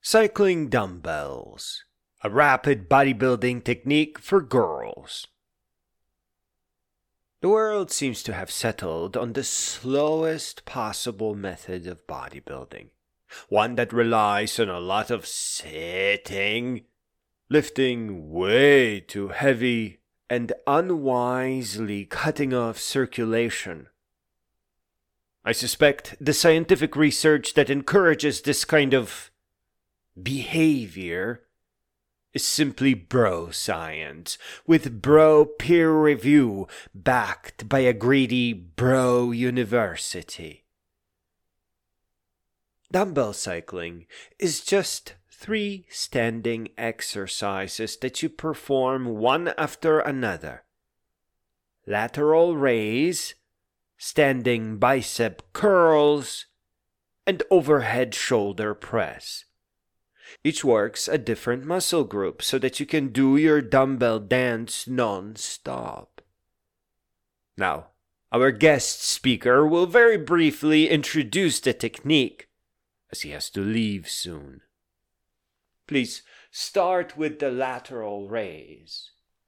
Cycling dumbbells, a rapid bodybuilding technique for girls. The world seems to have settled on the slowest possible method of bodybuilding, one that relies on a lot of sitting, lifting way too heavy, and unwisely cutting off circulation. I suspect the scientific research that encourages this kind of behavior is simply bro science, with bro peer review backed by a greedy bro university. Dumbbell cycling is just 3 standing exercises that you perform one after another. Lateral raise, standing bicep curls, and overhead shoulder press. Each works a different muscle group so that you can do your dumbbell dance non-stop. Now, our guest speaker will very briefly introduce the technique, as he has to leave soon. Please start with the lateral raise.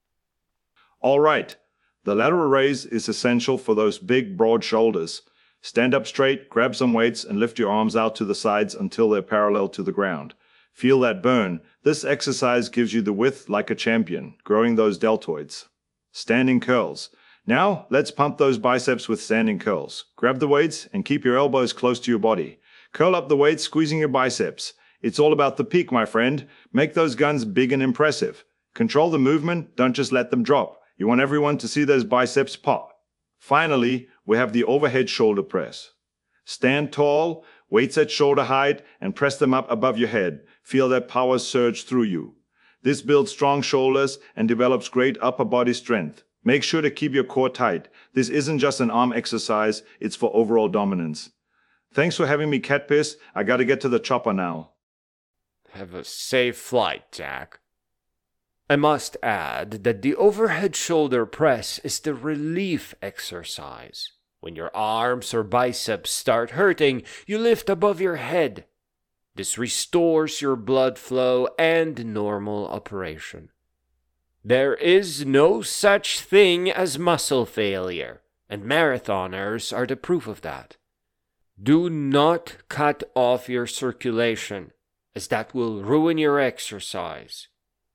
All right. The lateral raise is essential for those big, broad shoulders. Stand up straight, grab some weights, and lift your arms out to the sides until they're parallel to the ground. Feel that burn. This exercise gives you the width like a champion, growing those deltoids. Standing curls. Now, let's pump those biceps with standing curls. Grab the weights and keep your elbows close to your body. Curl up the weights, squeezing your biceps. It's all about the peak, my friend. Make those guns big and impressive. Control the movement, don't just let them drop. You want everyone to see those biceps pop. Finally, we have the overhead shoulder press. Stand tall, weights at shoulder height, and press them up above your head. Feel that power surge through you. This builds strong shoulders and develops great upper body strength. Make sure to keep your core tight. This isn't just an arm exercise, it's for overall dominance. Thanks for having me, Catpiss. I gotta get to the chopper now. Have a safe flight, Jack. I must add that the overhead shoulder press is the relief exercise. When your arms or biceps start hurting, you lift above your head. This restores your blood flow and normal operation. There is no such thing as muscle failure, and marathoners are the proof of that. Do not cut off your circulation, as that will ruin your exercise.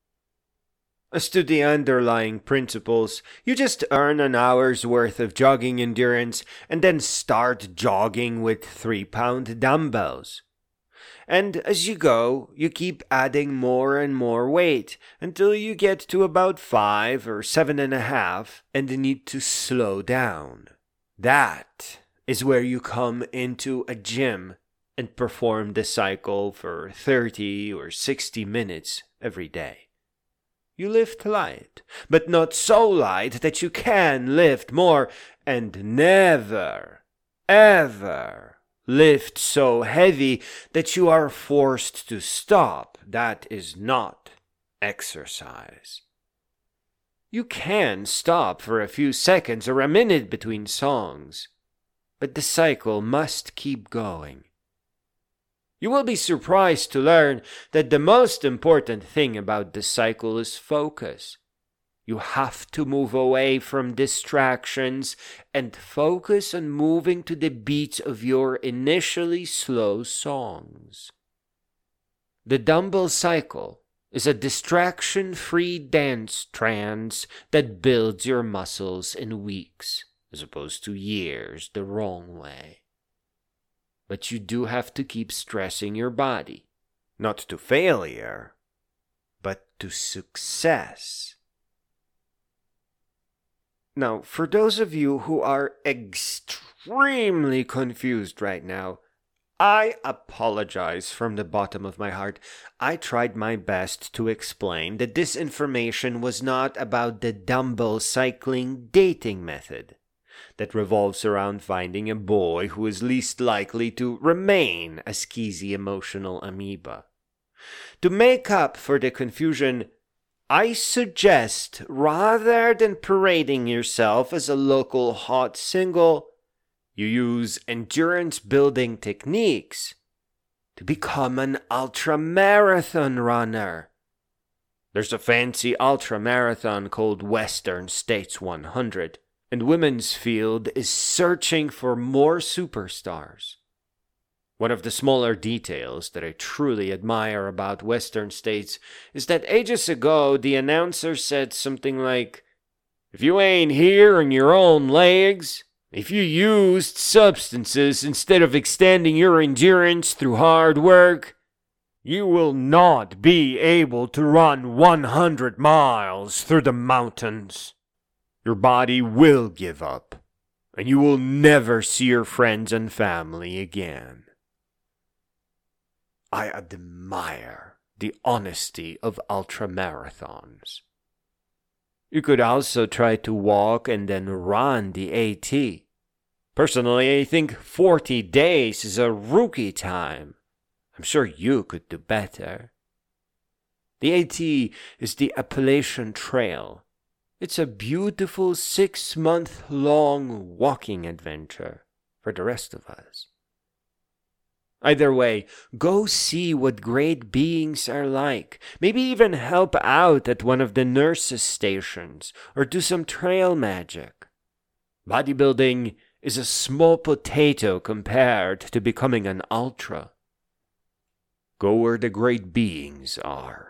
As to the underlying principles, you just earn an hour's worth of jogging endurance and then start jogging with 3-pound dumbbells. And as you go, you keep adding more and more weight until you get to about 5 or 7.5 and need to slow down. That is where you come into a gym and perform the cycle for 30 or 60 minutes every day. You lift light, but not so light that you can lift more, and never, ever lift so heavy that you are forced to stop. That is not exercise. You can stop for a few seconds or a minute between songs, but the cycle must keep going. You will be surprised to learn that the most important thing about the cycle is focus. You have to move away from distractions and focus on moving to the beats of your initially slow songs. The dumbbell cycle is a distraction-free dance trance that builds your muscles in weeks, as opposed to years the wrong way. But you do have to keep stressing your body, not to failure, but to success. Now, for those of you who are extremely confused right now, I apologize from the bottom of my heart. I tried my best to explain that this information was not about the dumbbell cycling dating method that revolves around finding a boy who is least likely to remain a skeezy emotional amoeba. To make up for the confusion, I suggest, rather than parading yourself as a local hot single, you use endurance-building techniques to become an ultramarathon runner. There's a fancy ultramarathon called Western States 100, and Women's Field is searching for more superstars. One of the smaller details that I truly admire about Western States is that ages ago the announcer said something like, "If you ain't here on your own legs, if you used substances instead of extending your endurance through hard work, you will not be able to run 100 miles through the mountains. Your body will give up, and you will never see your friends and family again." I admire the honesty of ultramarathons. You could also try to walk and then run the AT. Personally, I think 40 days is a rookie time. I'm sure you could do better. The AT is the Appalachian Trail. It's a beautiful 6-month-long walking adventure for the rest of us. Either way, go see what great beings are like. Maybe even help out at one of the nurses' stations or do some trail magic. Bodybuilding is a small potato compared to becoming an ultra. Go where the great beings are.